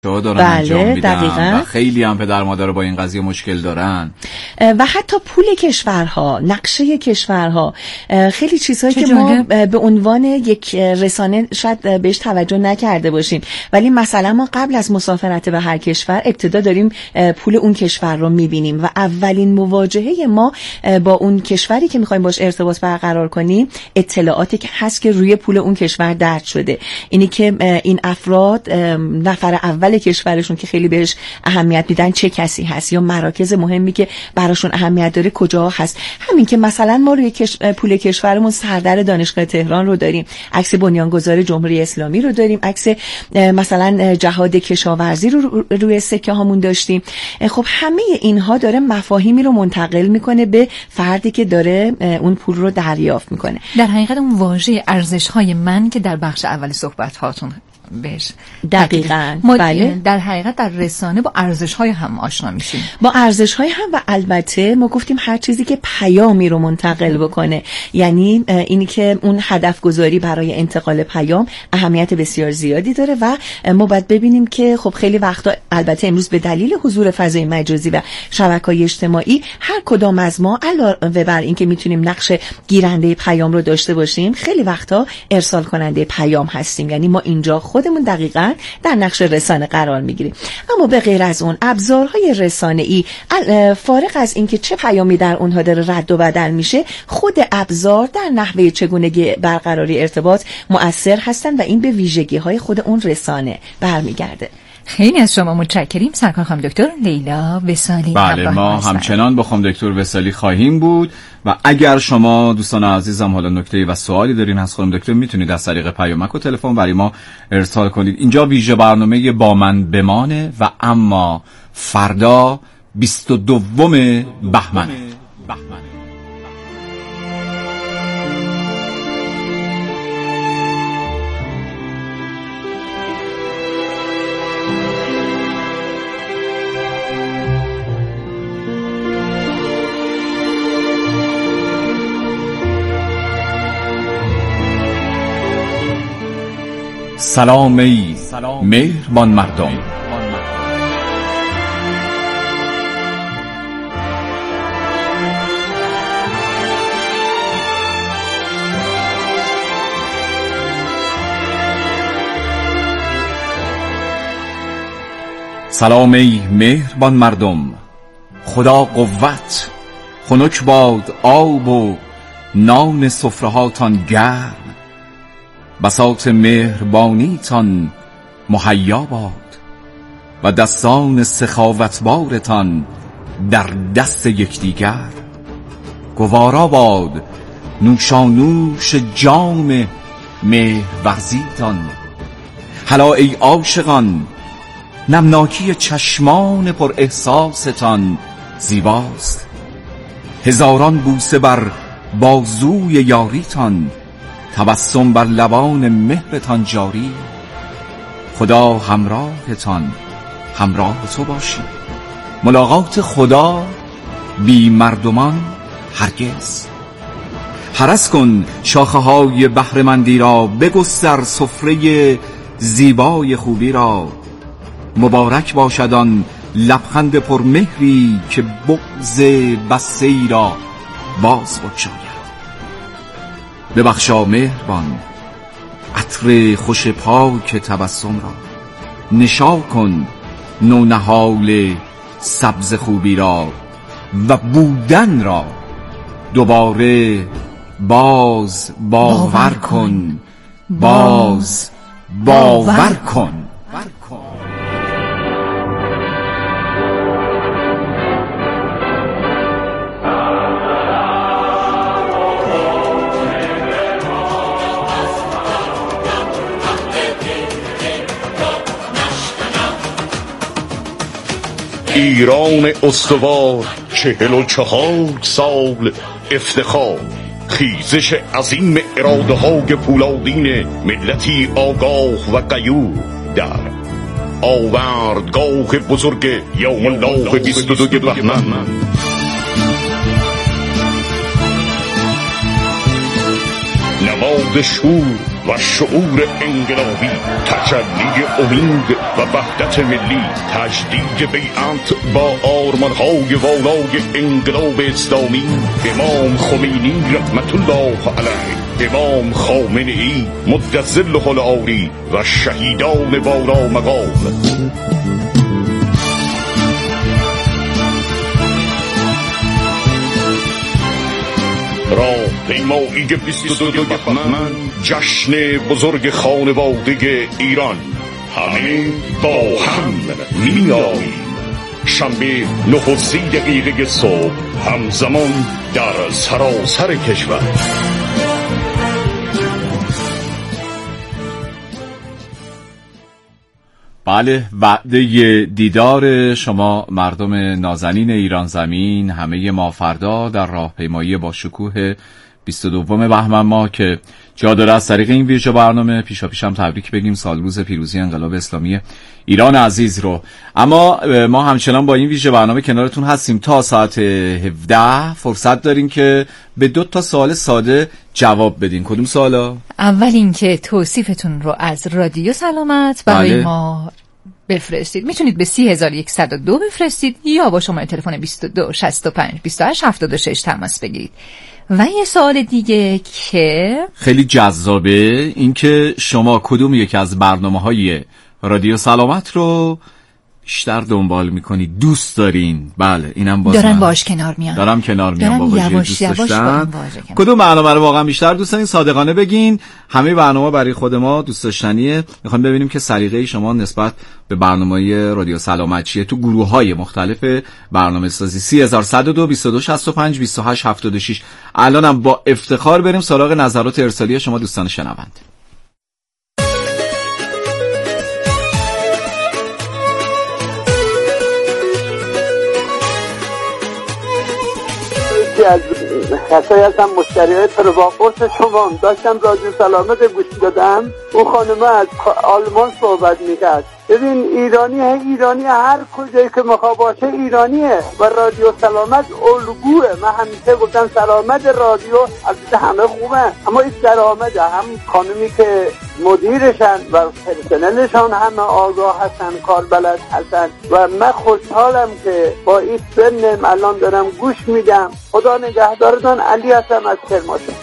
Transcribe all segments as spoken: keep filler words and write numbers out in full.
دارن بله، انجام میدن دقیقاً. و خیلی هم پدر مادر با این قضیه مشکل دارن و حتی پول کشورها، نقشه کشورها، خیلی چیزهایی که جالب. ما به عنوان یک رسانه شاید بهش توجه نکرده باشیم، ولی مثلا ما قبل از مسافرت به هر کشور ابتدا داریم پول اون کشور رو میبینیم و اولین مواجهه ما با اون کشوری که میخوایم باش ارتباط برقرار کنیم اطلاعاتی که هست که روی پول اون کشور درج شده. اینی که این افراد نفر اول کشورشون که خیلی بهش اهمیت میدن چه کسی هست یا مراکز مهمی که براشون اهمیت داره کجا هست. همین که مثلا ما روی کش... پول کشورمون سردر دانشگاه تهران رو داریم، عکس بنیانگذار جمهوری اسلامی رو داریم، عکس مثلا جهاد کشاورزی رو روی سکه هامون داشتیم. خب همه اینها داره مفاهیمی رو منتقل میکنه به فردی که داره اون پول رو دریافت میکنه. در حقیقت اون واژه ارزش‌های من که در بخش اولی صحبت هاتون بهش دقیقاً ما بله. در حقیقت در رسانه با ارزش‌های هم آشنا میشیم، با ارزش‌های هم و البته ما گفتیم هر چیزی که پیامی رو منتقل بکنه، یعنی اینی که اون هدف گذاری برای انتقال پیام اهمیت بسیار زیادی داره و ما باید ببینیم که خب خیلی وقتا البته امروز به دلیل حضور فضای مجازی و شبکه‌های اجتماعی هر کدام از ما علاوه بر این که میتونیم نقش گیرنده پیام رو داشته باشیم خیلی وقتا ارسال کننده پیام هستیم، یعنی ما اینجا خودمون دقیقاً در نقش رسانه قرار میگیریم. اما به غیر از اون ابزارهای رسانه‌ای فارغ از اینکه چه پیامی در اونها داره رد و بدل میشه، خود ابزار در نحوه چگونگی برقراری ارتباط مؤثر هستن و این به ویژگی‌های خود اون رسانه برمیگرده. خیلی از شما متشکریم سرکار خانم دکتر لیلا وصالی. بله ما همچنان با خانم دکتر وصالی خواهیم بود و اگر شما دوستان عزیزم حالا نکته و سوالی دارین از خانم دکتر میتونید از طریق پیامک و تلفن برای ما ارسال کنید. اینجا ویژه برنامه با من بمانه و اما فردا بیست و دوم بهمن. سلام ای مهربان مردم، سلام ای مهربان مردم، خدا قوت، خنک باد آب و نان سفره هاتان گرم، بساط مهربانیتان مهیا باد و دستان سخاوتبارتان در دست یکدیگر. گوارا باد نوشانوش جام مهرورزیتان. هلا ای عاشقان، نمناکی چشمان پر احساستان زیباست. هزاران بوسه بر بازوی یاریتان، تبسم بر لبان مهرتان جاری. خدا همراهتان، همراه تو باشی. ملاقات خدا بی مردمان هرگز. هرس کن شاخه های بهره‌مندی را، بگستر سفره زیبای خوبی را. مبارک باشد آن لبخند پرمهری که بغض بسته را باز بگشاید. ببخشا مهربان عطر خوش پاک تبسم را. نشا کن نونهال سبز خوبی را و بودن را دوباره باز باور کن، باز باور کن. ایران استوار، چهل و چهار سال افتخار، خیزش عظیم اراده های پولادین ملتی آگاه و غیور در آوردگاه بزرگ یوم الله بیست و دو بهمن. نماد شور و و شعور انقلابی، تجلی امید و وحدت ملی، تجدید بیعت با آرمان‌های والای انقلاب اسلامی، امام خمینی رحمت الله علیه، امام خامنه‌ای مد ظله العالی و شهیدان والا مقام. راهپیمایی بیست و دو بهمن، جشن بزرگ خانواده ایران، همه با هم میاییم. شنبه نه و سی دقیقه صبح، همزمان در سراسر کشور. بله، وعده دیدار شما مردم نازنین ایران زمین، همه ما فردا در راهپیمایی با شکوه بیست و دو بهمن ما که جا داره از طریق این ویژه برنامه پیشا پیشم تبریک بگیم سال روز پیروزی انقلاب اسلامی ایران عزیز رو. اما ما همچنان با این ویژه برنامه کنارتون هستیم تا ساعت هفده. فرصت دارین که به دو تا سوال ساده جواب بدین. کدوم سوالا؟ اول اینکه توصیفتون رو از رادیو سلامت برای بله. ما بفرستید. میتونید به سی هزار و صد و دو بفرستید یا با شماره تلفن بیست و دو شصت و پنج بیست و هشت هفتاد و شش تماس بگیرید. و یه سوال دیگه که خیلی جذابه، این که شما کدوم یکی از برنامه‌های رادیو سلامت رو بیشتر دنبال میکنید، دوست دارین؟ بله، اینم باز دارن باش کنار میان دارم کنار میان با واژه دوست داشتن. کدوم برنامه رو واقعا بیشتر دوست دارین؟ صادقانه بگین. همه برنامه برای خود ما دوست داشتنیه. میخوام ببینیم که سلیقه شما نسبت به برنامه‌های رادیو سلامت چیه تو گروه‌های مختلف برنامه‌سازی. سی هزار و صد و دو بیست و دو شصت و پنج بیست و هشت هفتاد و شش. الانم با افتخار بریم سراغ نظرات ارسالی شما دوستان شنونده. از کسایی هستم مشتریای پروانفورس شما، داشتم رادیو سلامت گوش دادم. اون خانمه از آلمان صحبت میکرد. ببین ایرانی ایرانی هر کجایی که مخواه باشه ایرانیه و رادیو سلامت الگوه. من همیشه گفتم سلامت رادیو البته همه خوبه، اما این درآمد هم خانمی که مدیرشن و پرسنلشان همه آگاه هستن، کاربلد هستن و من خوشحالم که با این سنم الان دارم گوش میدم. خدا نگهدارتان. علی هستم از کرمانشاه.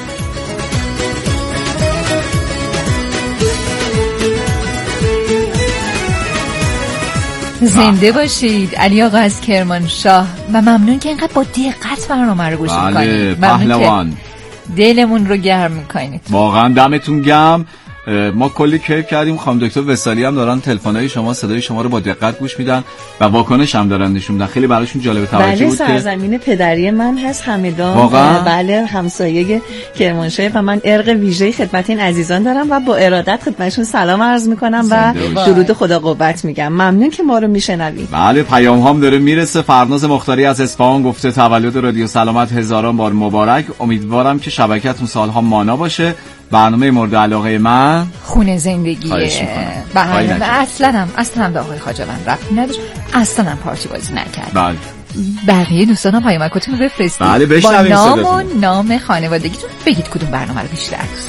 زنده باشید علی آقا از کرمانشاه و ممنون که اینقدر با دقت برنامه رو گوش میکنید. بله، پهلوان دلمون رو گرم میکنید. واقعا دمتون گرم. ما کلی کیف کردیم. خانم دکتر وصالی هم دارن تلفن‌های شما، صدای شما رو با دقت گوش میدن و واکنش هم دارن نشون میدن. خیلی براشون جالب توجه بله، بود. بله، سرزمین پدری من هست همدان. واقعا؟ بله، همسایه کرمانشاه و من ارق ویژه‌ای خدمت این عزیزان دارم و با ارادت خدمتشون سلام عرض میکنم و درود خدا قوت میگم. ممنون که ما رو میشنوید. بله، پیام هم داره میرسه. فرناز مختاری از اصفهان گفته تولد رادیو سلامت هزاران بار مبارک. امیدوارم که شبکه‌تون سالها مانا باشه. برنامه مورد علاقه من خونه زندگیه. بله، اصلا هم اصلا هم به آقای خواجوند ربطی نداشت، اصلا هم پارتی بازی نکرد. بله، بقیه دوستانم پیامکاتون رو بفرستید. بله، با نام و نام خانوادگیتون بگید کدوم برنامه رو بیشتر دوست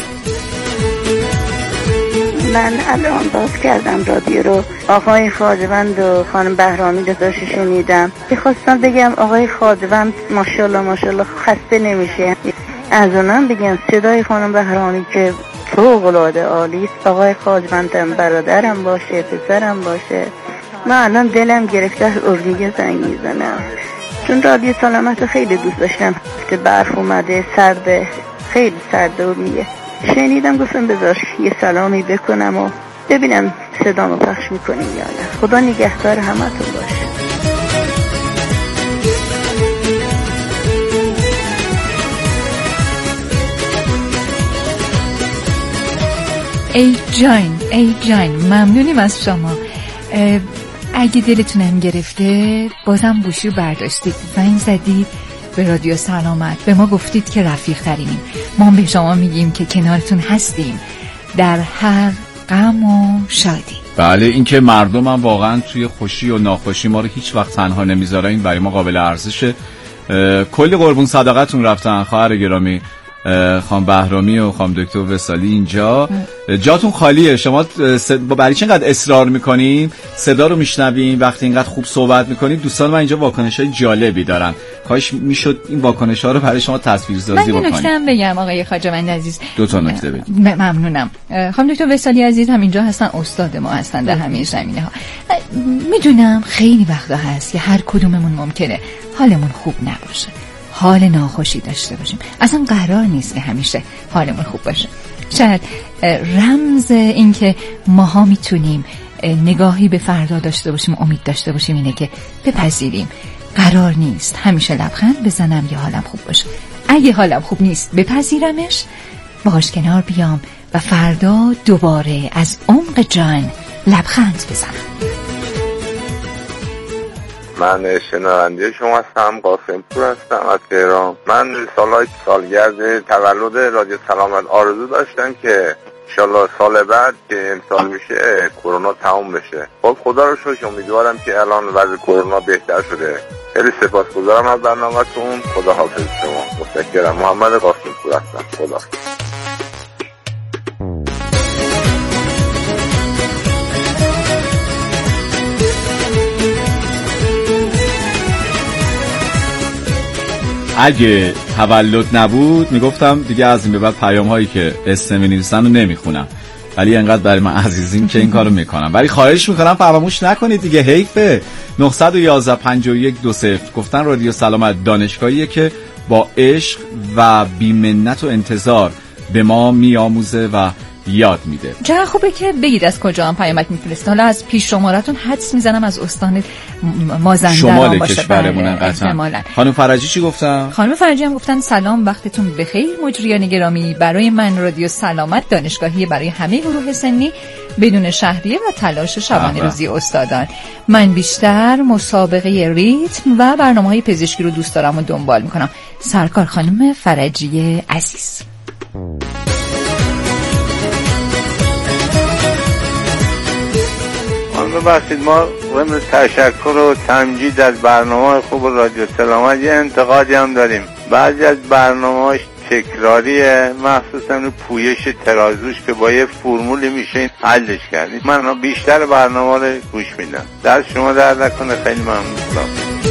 من الان باز کردم رادیو رو، آقای خواجوند و خانم بهرامی رو داشت شنیدم. خواستم بگم آقای خواجوند ماشاءالله ماشاءالله خسته نمیشه. از اونم بگم صدای خانم بهرامی که فوق العاده عالی است. آقای خواجوندم برادرم باشه، پسرم باشه. من الان دلم گرفته اردیگه زنگ میزنم چون رادیو سلامت خیلی دوست داشتم. که برف اومده، سرده، خیلی سرده و میگه شنیدم، گفتم بذار یه سلامی بکنم و ببینم صدامو پخش میکنیم یا نه. خدا نگهدار همتون باشه. ای جان ای جان ممنونیم از شما. اگه دلتونم گرفته بازم گوشی رو برداشتید، زنگ زدید به رادیو سلامت، به ما گفتید که رفیق ترینیم. ما به شما میگیم که کنارتون هستیم در هر غم و شادی. بله، این که مردم هم واقعا توی خوشی و ناخوشی ما رو هیچ وقت تنها نمیذاره، این برای ما قابل ارزشه. کلی قربون صدقتون رفتن خواهر گرامی. خانم بهرامی و خانم دکتر وصالی اینجا. جاتون خالیه. شما برای چه اینقدر اصرار میکنین صدا رو میشنویم وقتی اینقدر خوب صحبت میکنید؟ دوستان من اینجا واکنش‌های جالبی دارن، کاش میشد این واکنش‌ها رو برای شما تصویرسازی بکنید. من نکته هم بگم آقای خواجه‌مند عزیز. دو تا نکته بگید. ممنونم. خانم دکتر وصالی عزیز هم اینجا هستن، استاد ما هستن در همه زمینه‌ها. میدونم خیلی وقتا هست که هر کدوممون ممکنه حالمون خوب نباشه، حال ناخوشی داشته باشیم. اصلا قرار نیست که همیشه حالمون خوب باشه. شاید رمز این که ماها میتونیم نگاهی به فردا داشته باشیم، امید داشته باشیم، اینه که بپذیریم قرار نیست همیشه لبخند بزنم یا حالم خوب باشه. اگه حالم خوب نیست بپذیرمش، باهاش کنار بیام و فردا دوباره از عمق جان لبخند بزنم. من شنونده شما هستم، قاسم پور هستم از تهران. من سالهای سالگرد تولد رادیو سلامت آرزو داشتم که انشالله سال بعد که امسال میشه کرونا تموم بشه. خب خدا رو شکر، امیدوارم که الان وضع کرونا بهتر شده. خیلی سپاسگزارم از برنامه‌تون. خدا حافظ شما. متشکرم. محمد قاسم پور هستم. خدا. اگه تولد نبود میگفتم دیگه از این به بعد پیام هایی که اسم می‌نویسن رو نمیخونم، ولی انقدر برای من عزیزین که این کارو میکنم. ولی خواهش میکنم فراموش نکنید دیگه، حیفه. نه یک یک پنج یک دو صفر گفتن رادیو سلامت دانشگاهیه که با عشق و بی‌منت و انتظار به ما میآموزه و یاد میده. چقدر خوبه که بگید از کجا هم پیامک میفرسته. حالا از پیش شمارتون حدس میزنم از استان مازندران شمال باشه. کشورمون قطعا. خانم فرجی چی گفتن؟ خانم فرجی هم گفتن سلام، وقتتون بخیر مجریان گرامی. برای من رادیو سلامت دانشگاهی برای همه گروه سنی بدون شهریه و تلاش شبانه روزی استادان. من بیشتر مسابقه ریتم و برنامه‌های پزشکی رو دوست دارم و دنبال میکنم. سرکار خانم فرجی عزیز. ببخشید ما ضمن تشکر و تمجید از برنامه خوب رادیو سلامت یه انتقادی هم داریم. بعضی از برنامه‌هاش تکراریه، مخصوصا رو پویش ترازوش که با یه فرمولی میشه حلش کرد. من بیشتر برنامه رو گوش میدم. دست شما درد نکنه، خیلی ممنونم.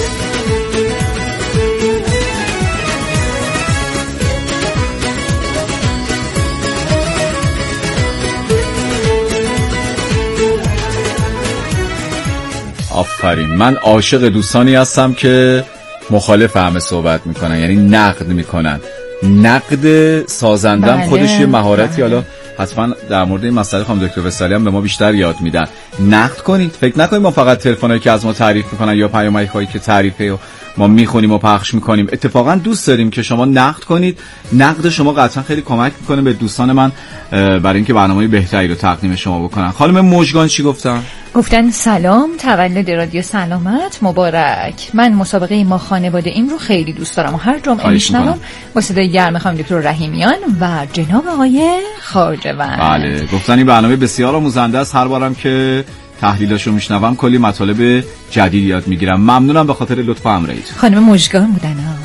آفرین. من عاشق دوستانی هستم که مخالف همه صحبت میکنن، یعنی نقد میکنن. نقد سازندم بله. خودش یه مهارتی. حالا حتما در مورد این مسئله خانم دکتر وصالی هم به ما بیشتر یاد میدن. نقد کنید، فکر نکنید ما فقط تلفنایی که از ما تعریف میکنن یا پیامک هایی که تعریفه و ما میخونیم و پخش میکنیم. اتفاقا دوست داریم که شما نقد کنید. نقد شما قطعا خیلی کمک میکنه به دوستان من برای اینکه برنامه‌های بهتری رو تقدیم شما بکنن. خانم مژگان چی گفتن؟ گفتن سلام، تولد رادیو سلامت مبارک. من مسابقه ما خانواده این رو خیلی دوست دارم و هر جمعه میشنوم با صدای گرم خانم دکتر رحیمیان و جناب آقای خواجه‌وند. بله، گفتن این برنامه بسیار آموزنده است. هر بارم که تحلیلاشو میشنوم کلی مطالب جدید یاد میگیرم. ممنونم به خاطر لطف امرید. خانم مژگان بودن ها.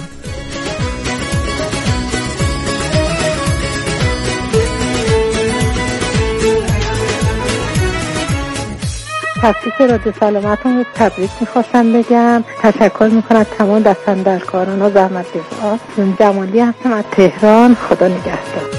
تاسیس رادیو سلامتون رو تبریک میخواستم بگم. تشکر میکنم تمام دستاندرکاران و زحمتکش‌ها. جمالی هستم از تهران. خدا نگهدار.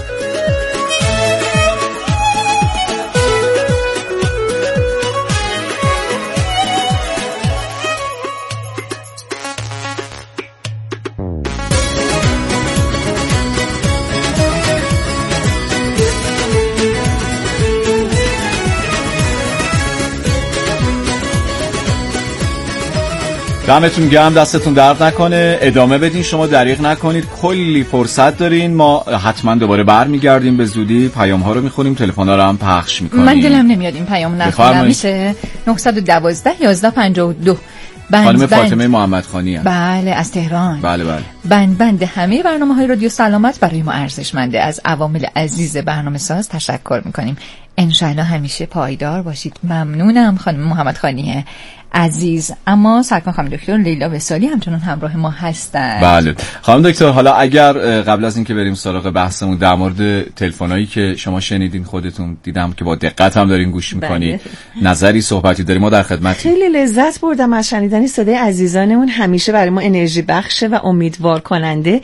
دمتون گرم، دستتون درد نکنه. ادامه بدین، شما دریغ نکنید، کلی فرصت دارین. ما حتما دوباره برمیگردیم به زودی، پیام ها رو میخونیم، تلفن ها رو هم پخش میکنیم. من دلم نمیاد این پیام نخونم. میشه نه یک دو یازده پنجاه و دو. خانم فاطمه محمدخانی هم. بله از تهران. بله بله. بند بند همه برنامه‌های رادیو سلامت برای ما ارزشمنده. از عوامل عزیز برنامه ساز تشکر میکنیم. انشالله همیشه پایدار باشید. ممنونم خانم محمدخانی عزیز. اما سرکار خانم دکتر لیلا وصالی همچنان همراه ما هستند. بله خانم دکتر، حالا اگر قبل از اینکه بریم سراغ بحثمون در مورد تلفنایی که شما شنیدین، خودتون دیدم که با دقت هم دارین گوش میکنید، نظری صحبتی داریم، ما در خدمتیم. خیلی لذت بردم از شنیدن صدای عزیزانمون، همیشه برای ما انرژی بخشه و امیدوار کننده.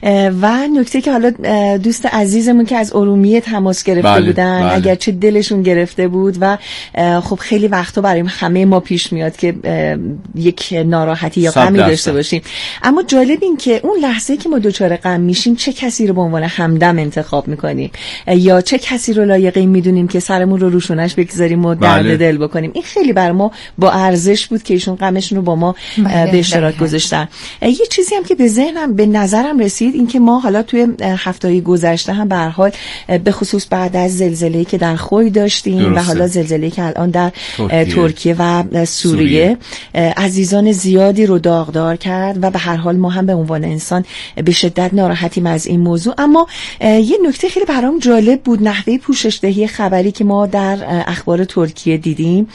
و نکته که حالا دوست عزیزمون که از ارومیه تماس گرفته بله، بودن بله. اگرچه دلشون گرفته بود و خب خیلی وقتا برای همه ما پیش میاد که یک ناراحتی یا غمی داشته باشیم، اما جالب این که اون لحظه که ما دچار غم میشیم چه کسی رو به عنوان همدم انتخاب میکنیم یا چه کسی رو لایقی میدونیم که سرمون رو روشونش بگذاریم و درد بله. دل بکنیم. این خیلی بر ما با ارزش بود که ایشون غمشون رو با ما بله. به اشتراک گذاشتن. یه چیزی هم که به ذهنم به نظرم رسید این که ما حالا توی هفته‌های گذشته هم به هر حال به خصوص بعد از زلزله‌ای که در خوی داشتیم درسته. و حالا زلزله‌ای که الان در ترکیه, ترکیه و سوریه, سوریه عزیزان زیادی رو داغدار کرد و به هر حال ما هم به عنوان انسان به شدت ناراحتیم از این موضوع. اما یه نکته خیلی برام جالب بود، نحوه پوشش‌دهی خبری که ما در اخبار ترکیه دیدیم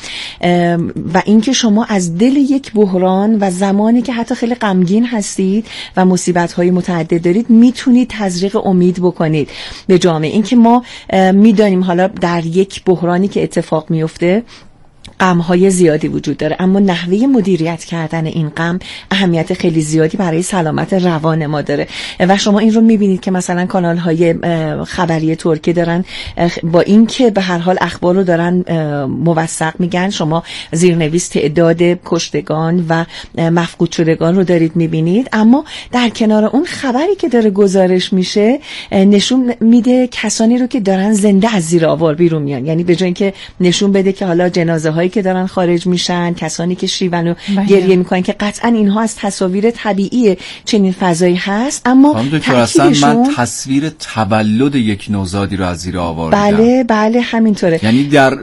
و اینکه شما از دل یک بحران و زمانی که حتی خیلی غمگین هستید و مصیبت‌های متعدد دارید میتونید تزریق امید بکنید به جامعه. اینکه ما میدانیم حالا در یک بحرانی که اتفاق میفته غم‌های زیادی وجود داره، اما نحوه مدیریت کردن این غم اهمیت خیلی زیادی برای سلامت روان ما داره و شما این رو می‌بینید که مثلا کانال‌های خبری ترکی دارن با اینکه به هر حال اخبار رو دارن موثق میگن، شما زیرنویس تعداد کشتگان و مفقود شدگان رو دارید می‌بینید، اما در کنار اون خبری که داره گزارش میشه نشون میده کسانی رو که دارن زنده از زیر آوار بیرون میان. یعنی به جای اینکه نشون بده که حالا جنازه هایی که دارن خارج میشن، کسانی که شیون و گریه میکنن که قطعا اینها از تصاویر طبیعی چنین فضایی هست، اما تاکیدشون من تصویر تولد یک نوزادی رو از زیر آوار دیدم. بله بله همینطوره. یعنی در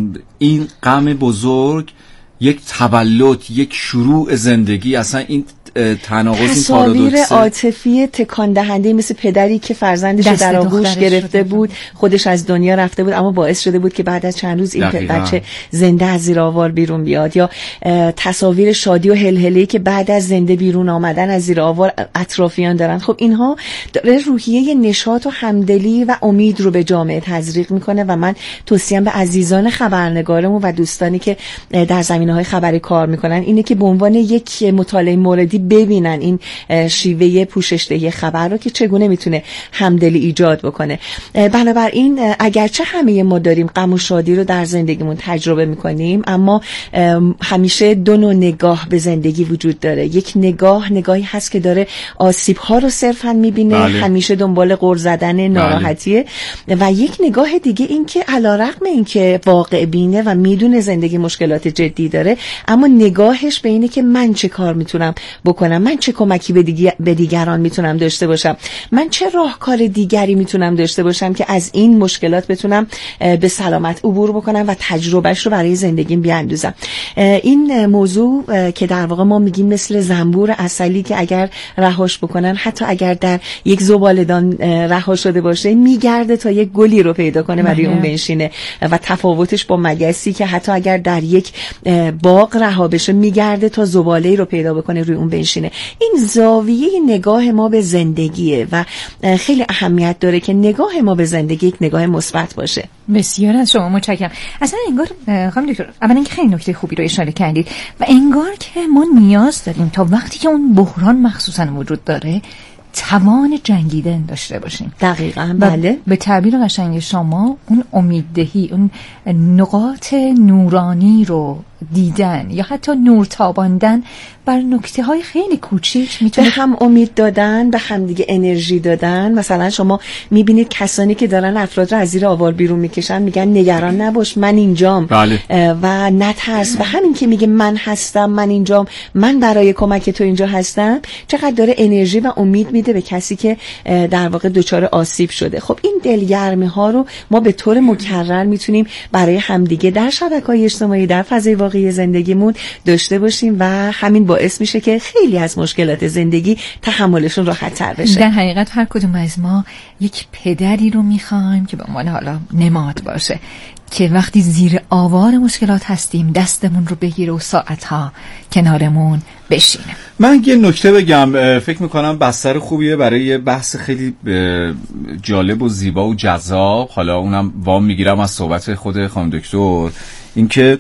این غم بزرگ یک تولد، یک شروع زندگی، اصلا این تناقض، این تصاویر عاطفی تکان دهنده مثل پدری که فرزندش رو در آغوش گرفته بود، خودش از دنیا رفته بود اما باعث شده بود که بعد از چند روز این دقیقا. بچه زنده از زیر آوار بیرون بیاد، یا تصاویر شادی و هلهله‌ای که بعد از زنده بیرون آمدن از زیر آوار اطرافیان دارن. خب اینها داره روحیه نشاط و همدلی و امید رو به جامعه تزریق میکنه و من توصیه‌ام به عزیزان خبرنگارمون و دوستانی که در زمینه‌های خبری کار میکنن اینه که به عنوان یک مطالعه موردی ببینن این شیوه پوشش‌دهی خبر رو که چگونه میتونه همدلی ایجاد بکنه. بنابراین اگرچه همه ما داریم غم و شادی رو در زندگیمون تجربه میکنیم، اما همیشه دو نوع نگاه به زندگی وجود داره. یک نگاه نگاهی هست که داره آسیب‌ها رو صرفاً میبینه، بله. همیشه دنبال غر زدن، ناراحتیه، بله. و یک نگاه دیگه این که علیرغم این که واقع بینه و میدونه زندگی مشکلات جدی داره، اما نگاهش به اینه که من چه کار میتونم بکنم، من چه کمکی به, دیگر، به دیگران میتونم داشته باشم، من چه راهکار دیگری میتونم داشته باشم که از این مشکلات بتونم به سلامت عبور بکنم و تجربهش رو برای زندگیم بیاندازم. این موضوع که در واقع ما میگیم مثل زنبور عسلی که اگر رهاش بکنن، حتی اگر در یک زباله‌دان رها شده باشه، میگرده تا یک گلی رو پیدا کنه و روی اون بنشینه و تفاوتش با مگسی که حتی اگر در یک باغ رها بشه میگرده تا زباله‌ای رو پیدا بکنه روی اون بنشینه. این زاویه نگاه ما به زندگیه و خیلی اهمیت داره که نگاه ما به زندگی یک نگاه مثبت باشه. بسیار از شما متشکرم. اصلا انگار خانم دکتر اولا اینکه خیلی نکته خوبی رو اشاره کردید و انگار که ما نیاز داریم تا وقتی که اون بحران مخصوصا وجود داره توان جنگیدن داشته باشیم. دقیقاً بله. به تعبیر قشنگ شما اون امیددهی، اون نقاط نورانی رو دیدن یا حتی نور تاباندن بر نکته های خیلی کوچیک میتونه به هم امید دادن، به هم دیگه انرژی دادن. مثلا شما میبینید کسانی که دارن افراد رو از زیر آوار بیرون میکشن میگن نگران نباش من اینجام، بله. و نترس، و همین که میگه من هستم، من اینجام، من برای کمک تو اینجا هستم، چقدر داره انرژی و امید میده به کسی که در واقع دچار آسیب شده. خب این دلگرمی ها رو ما به طور مکرر میتونیم برای همدیگه در شبکه‌های اجتماعی، در فضای واقعی زندگیمون داشته باشیم و همین باعث میشه که خیلی از مشکلات زندگی تحملشون راحت تر بشه. در حقیقت هر کدوم از ما یک پدری رو میخوایم که به عنوان حالا نماد باشه که وقتی زیر آوار مشکلات هستیم دستمون رو بگیره و ساعتها کنارمون بشینه. من یه نکته بگم، فکر میکنم بستر خوبیه برای یه بحث خیلی جالب و زیبا و جذاب. حالا اونم وام میگیرم از صحبت خود خانم دکتر، اینکه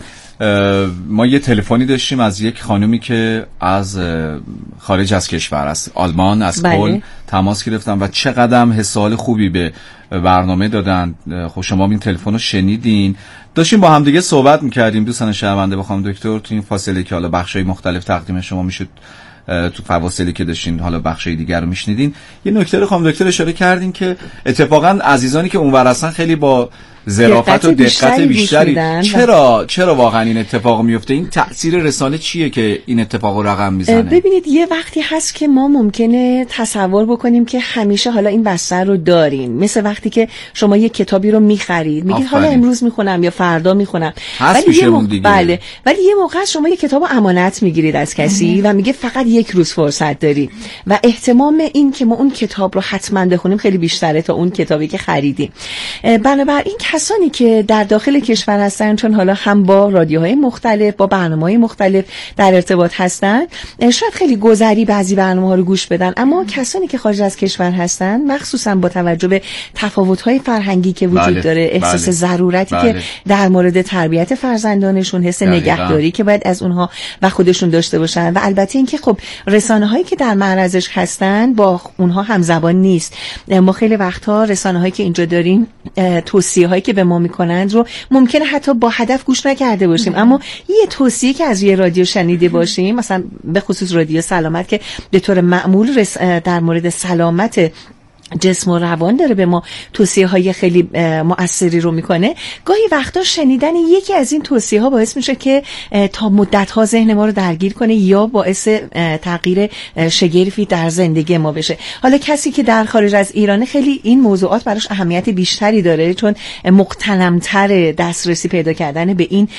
ما یه تلفنی داشتیم از یک خانومی که از خارج از کشور است، آلمان، از کل تماس گرفتن و چقدر حس حال خوبی به برنامه دادن. خب شما این تلفن رو شنیدین، داشتیم با هم دیگه صحبت میکردیم دوستان شنونده با خانم دکتر تو این فاصله که حالا بخشای مختلف تقدیم شما میشد، تو فواصلی که داشتین حالا بخشای دیگر رو میشنیدین. یه نکته رو خانم دکتر اشاره کردین که اتفاقا عزیزانی که اونور هستن خیلی با ظرافت و دقت بیشتری. چرا چرا واقعا این اتفاق میفته؟ این تأثیر رسانه چیه که این اتفاق رو رقم میزنه؟ ببینید یه وقتی هست که ما ممکنه تصور بکنیم که همیشه حالا این بستر رو داریم، مثل وقتی که شما یه کتابی رو میخرید میگید حالا امروز میخونم یا فردا میخونم، ولی یه موقع بله ولی یه موقع شما یه کتابو امانت میگیرید از کسی و میگه فقط یک روز فرصت داری و احتمال این که ما اون کتاب رو حتما بخونیم خیلی بیشتره تا اون کتابی که خریدیم. بنابراین کسانی که در داخل کشور هستن، چون حالا هم با رادیوهای مختلف با برنامه‌های مختلف در ارتباط هستن، شاید خیلی گذری بعضی برنامه‌ها رو گوش بدن، اما کسانی که خارج از کشور هستن مخصوصا با توجه به تفاوت‌های فرهنگی که وجود بله، داره، احساس بله، ضرورتی بله. که در مورد تربیت فرزندانشون، حس نگهداری که باید از اونها و خودشون داشته باشن و البته اینکه خب رسانه‌هایی که در معرضش هستن با اونها همزبان نیست. ما خیلی وقت‌ها رسانه‌هایی که اینجا داریم توصیه‌هایی که به ما میکنند رو ممکنه حتی با هدف گوش نکرده باشیم، اما یه توصیه که از یه رادیو شنیده باشیم، مثلا به خصوص رادیو سلامت که به طور معمول در مورد سلامت جسم و روان داره به ما توصیه های خیلی مؤثری رو میکنه، گاهی وقتا شنیدن یکی از این توصیه ها باعث میشه که تا مدت ها ذهن ما رو درگیر کنه یا باعث تغییر شگرفی در زندگی ما بشه. حالا کسی که در خارج از ایرانه خیلی این موضوعات براش اهمیت بیشتری داره، چون مقتنم‌تر دسترسی پیدا کردن به این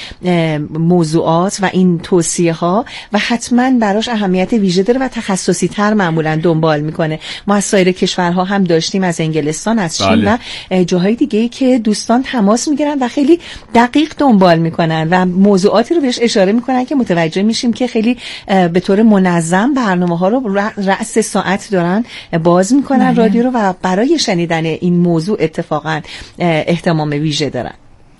موضوعات و این توصیه ها و حتما براش اهمیت ویژه داره و تخصصی تر معمولا دنبال میکنه. ما از سایر کشورها هم داشتیم، از انگلستان، از چین بله. و جاهای دیگه که دوستان تماس میگیرن و خیلی دقیق دنبال میکنن و موضوعاتی رو بهش اشاره میکنن که متوجه میشیم که خیلی به طور منظم برنامه ها رو رأس ساعت دارن باز میکنن بله. رادیو رو و برای شنیدن این موضوع اتفاقا اهتمام ویژه دارن.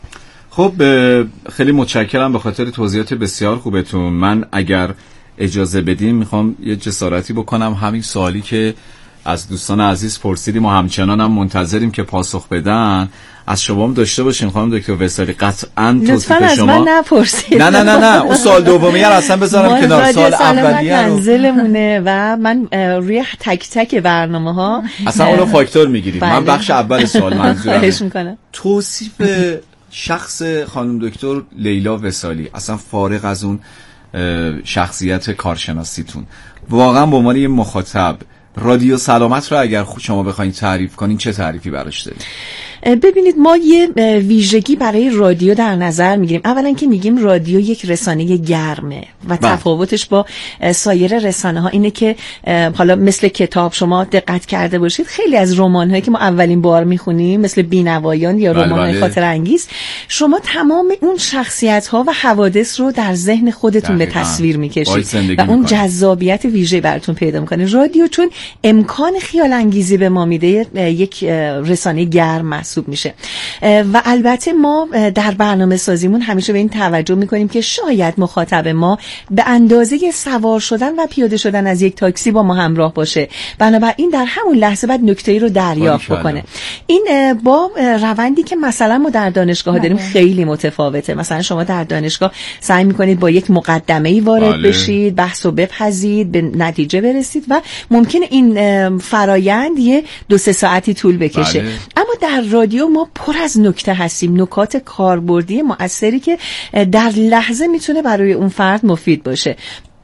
خب خیلی متشکرم به خاطر توضیحات بسیار خوبتون. من اگر اجازه بدیم میخوام یه جسارتی بکنم، همین سوالی که از دوستان عزیز پرسیدیم و همچنان هم منتظریم که پاسخ بدن از شما هم داشته باشیم. خانم دکتر وصالی قطعاً توصیف شما من نپرسید. نه نه نه نه اون سوال دومی رو اصلا بذارم کنار، سوال اولیه رو منزلمونه و من روی تک تک برنامه‌ها اصلا اون رو فاکتور میگیریم. من بخش اول سوال منظورم توصیف شخص خانم دکتر لیلا وصالی، اصلا فارغ از اون شخصیت کارشناسیتون، واقعا به عنوان یه مخاطب رادیو سلامت رو اگر شما بخواید تعریف کنین چه تعریفی براش دارید؟ ببینید ما یه ویژگی برای رادیو در نظر میگیریم. اولا که میگیم رادیو یک رسانه گرمه و با. تفاوتش با سایر رسانه ها اینه که حالا مثل کتاب شما دقت کرده باشید خیلی از رمان هایی که ما اولین بار میخونیم مثل بینوایان یا رمان های خاطر انگیز، شما تمام اون شخصیت ها و حوادث رو در ذهن خودتون به تصویر میکشید و اون جذابیت ویژه براتون پیدا میکنه. رادیو چون امکان خیال انگیزی به ما میده یک رسانه گرم محسوب میشه و البته ما در برنامه سازیمون همیشه به این توجه میکنیم که شاید مخاطب ما به اندازه سوار شدن و پیاده شدن از یک تاکسی با ما همراه باشه، بنابراین در همون لحظه بعد نکته‌ای رو دریافت بکنه. این با روندی که مثلا ما در دانشگاه داریم خیلی متفاوته. مثلا شما در دانشگاه سعی میکنید با یک مقدمه‌ای وارد بله. بشید، بحث و بپذید، به نتیجه برسید و ممکنه این فرایند یه دو سه ساعتی طول بکشه بله. اما در رادیو ما پر از نکته هستیم، نکات کاربردی مؤثری که در لحظه میتونه برای اون فرد مفید باشه.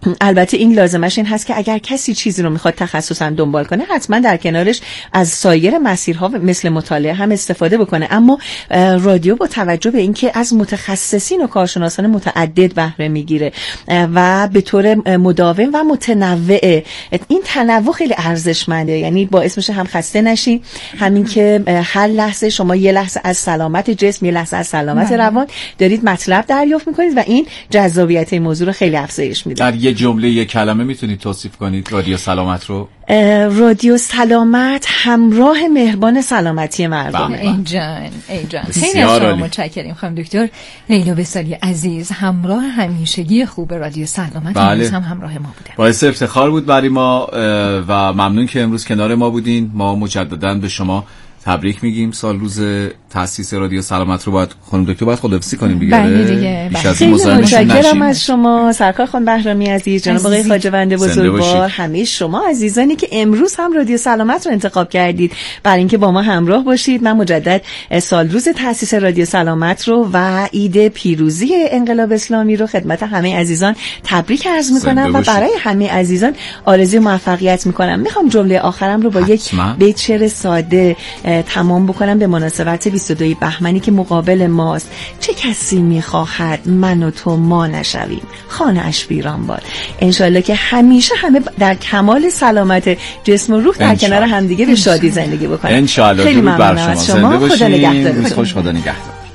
البته این لازمش این هست که اگر کسی چیزی رو میخواد تخصصا دنبال کنه حتما در کنارش از سایر مسیرها مثل مطالعه هم استفاده بکنه، اما رادیو با توجه به اینکه از متخصصین و کارشناسان متعدد بهره میگیره و به طور مداوم و متنوع، این تنوع خیلی ارزشمنده، یعنی باعث میشه هم خسته نشی، همین که هر لحظه شما یه لحظه از سلامت جسم، یه لحظه از سلامت روان دارید مطلب دریافت میکنید و این جذابیت این موضوع رو خیلی افزایش میده. در یه جمله یه کلمه میتونید توصیف کنید رادیو سلامت رو؟ رادیو سلامت همراه مهربان سلامتی مردم. ای جان ای جان خیلی از شما متشکریم خانم دکتر لیلا وصالی عزیز، همراه همیشگی خوب رادیو سلامت. بله. امروز هم همراه ما بودن، باعث افتخار بود برای ما و ممنون که امروز کنار ما بودین. ما مجددا به شما تبریک میگیم. سال روز تأسیس رادیو سلامت رو باید خانم دکتر باید خداحافظی کنیم دیگه. بله دیگه. خیلی متشکرم از شما سرکار خانم بهرامی عزیز، جناب آقای خواجه‌وند بزرگوار، همه شما عزیزانی که امروز هم رادیو سلامت رو انتخاب کردید برای اینکه با ما همراه باشید. من مجدد سال روز تأسیس رادیو سلامت رو و عید پیروزی انقلاب اسلامی رو خدمت همه عزیزان تبریک عرض میکنم و برای همه عزیزان آرزوی موفقیت میکنم. میخوام جمله آخرم رو با حتما. یک بیت شعر ساده تمام بکنم به مناسبت بیست و دو بهمنی که مقابل ماست. چه کسی میخواهد من و تو ما نشویم، خانه اش ویران باد. انشالله که همیشه همه در کمال سلامت جسم و روح در کنار همدیگه به شادی زندگی بکنیم. انشالله. خیلی ممنونم از شما. خدا نگهدار. روز خوش. خدا نگهدار.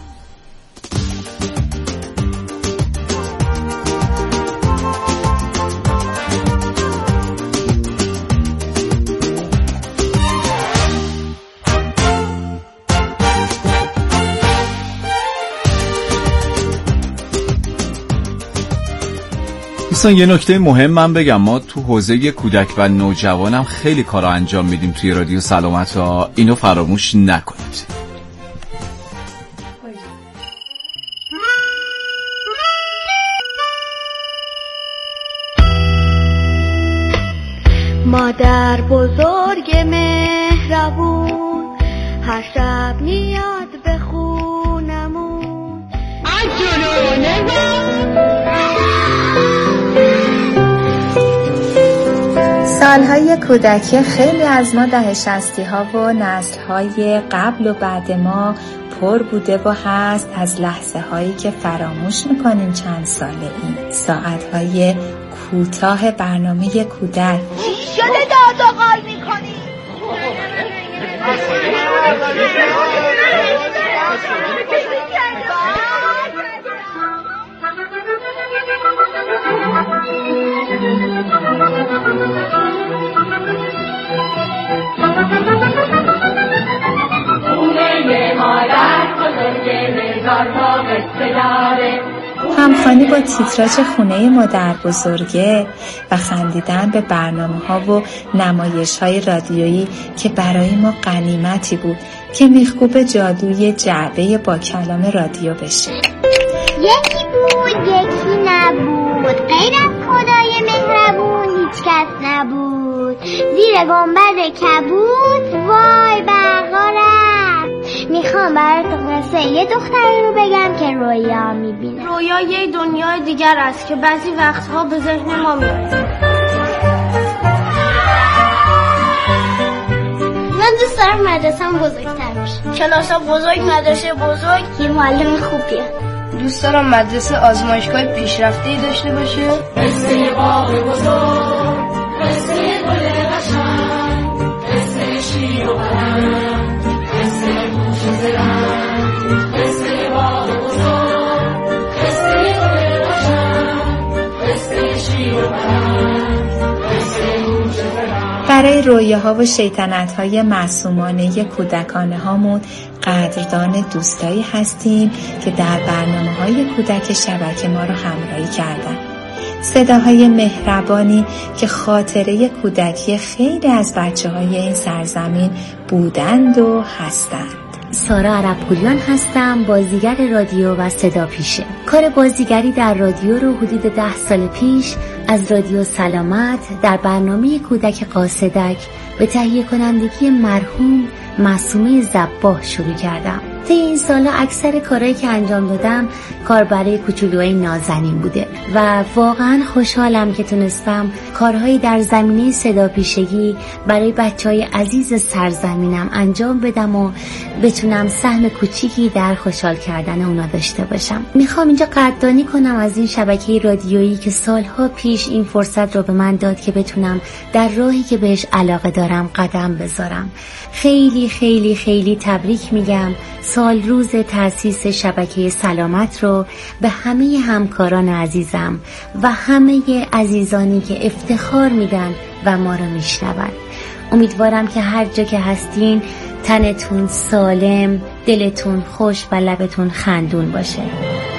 دوستان یه نکته مهم من بگم، ما تو حوزه کودک و نوجوانم خیلی کارا انجام میدیم توی رادیو سلامت ها، اینو فراموش نکنید. مادر بزرگ مهربون هر شب میاد به خونمون سالهای کودکی خیلی از ما دهه شصتی ها و نسل‌های قبل و بعد ما پر بوده و هست از لحظه هایی که فراموش میکنیم چند ساله این ساعت های کوتاه برنامه کودک. شده داد و قال میکنی همخوانی با تیتراژ خونه مادر بزرگه و خندیدن به برنامه ها و نمایش های رادیویی که برای ما غنیمتی بود که میخکوب جادوی جعبه با کلام رادیو بشه. یکی بود یکی نبود، غیر از خدای مهربون هیچ کس نبود. زیر گنبد کبود وای برقارم. میخوام براتون قصه یه دختری رو بگم که رویا میبینه. رویا یه دنیای دیگر است که بعضی وقتها به ذهن ما میاد. من دوست دارم مدرسه‌ام بزرگتر بشه، کلاس‌ها بزرگ، مدرسه بزرگ، یه معلم خوبیه. دوست دارم مدرسه آزمایشگاه پیشرفته‌ای داشته باشه. قصه باغ بزرگ، قصه گل قشنگ، قصه شیر و پرند، قصه گوش و زرنگ. قصه باغ بزرگ، قصه گل قشنگ، قصه شیر و پرند، قصه گوش و زرنگ. برای رویاها و شیطنت‌های معصومانه کودکانه هامون قدردان دوستایی هستیم که در برنامه‌های کودک شبکه ما رو همراهی کردن. صداهای مهربانی که خاطره کودکی خیلی از بچه‌های این سرزمین بودند و هستند. سارا عرب‌پوریان هستم، بازیگر رادیو و صدا پیشه. کار بازیگری در رادیو رو حدود ده سال پیش از رادیو سلامت در برنامه کودک قاصدک به تهیه کنندگی مرحوم معصومه ذباح شروع کردم. طی این سالا اکثر کارهایی که انجام دادم کار برای کوچولوهای نازنین بوده و واقعا خوشحالم که تونستم کارهایی در زمینه صداپیشگی برای بچهای عزیز سرزمینم انجام بدم و بتونم سهم کوچیکی در خوشحال کردن اونا داشته باشم. میخوام اینجا قدردانی کنم از این شبکه رادیویی که سالها پیش این فرصت رو به من داد که بتونم در راهی که بهش علاقه دارم قدم بذارم. خیلی خیلی خیلی تبریک میگم سال روز تأسیس شبکه سلامت رو به همه همکاران عزیزم و همه عزیزانی که افتخار میدن و ما رو میشنون. امیدوارم که هر جا که هستین تنتون سالم، دلتون خوش و لبتون خندون باشه.